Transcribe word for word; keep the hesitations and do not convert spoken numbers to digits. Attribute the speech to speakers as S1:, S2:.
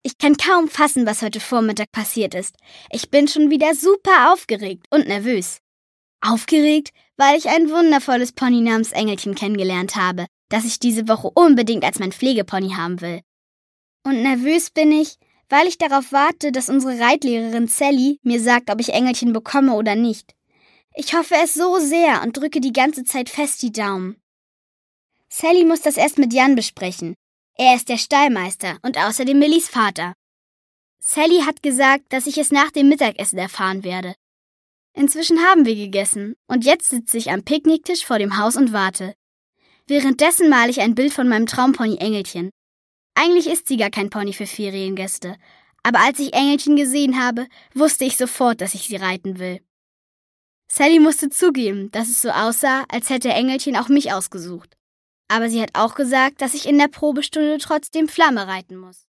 S1: Ich kann kaum fassen, was heute Vormittag passiert ist. Ich bin schon wieder super aufgeregt und nervös. Aufgeregt, weil ich ein wundervolles Pony namens Engelchen kennengelernt habe, das ich diese Woche unbedingt als mein Pflegepony haben will. Und nervös bin ich, weil ich darauf warte, dass unsere Reitlehrerin Sally mir sagt, ob ich Engelchen bekomme oder nicht. Ich hoffe es so sehr und drücke die ganze Zeit fest die Daumen. Sally muss das erst mit Jan besprechen. Er ist der Stallmeister und außerdem Millys Vater. Sally hat gesagt, dass ich es nach dem Mittagessen erfahren werde. Inzwischen haben wir gegessen und jetzt sitze ich am Picknicktisch vor dem Haus und warte. Währenddessen male ich ein Bild von meinem Traumpony Engelchen. Eigentlich ist sie gar kein Pony für Feriengäste, aber als ich Engelchen gesehen habe, wusste ich sofort, dass ich sie reiten will. Sally musste zugeben, dass es so aussah, als hätte Engelchen auch mich ausgesucht. Aber sie hat auch gesagt, dass ich in der Probestunde trotzdem Flamme reiten muss.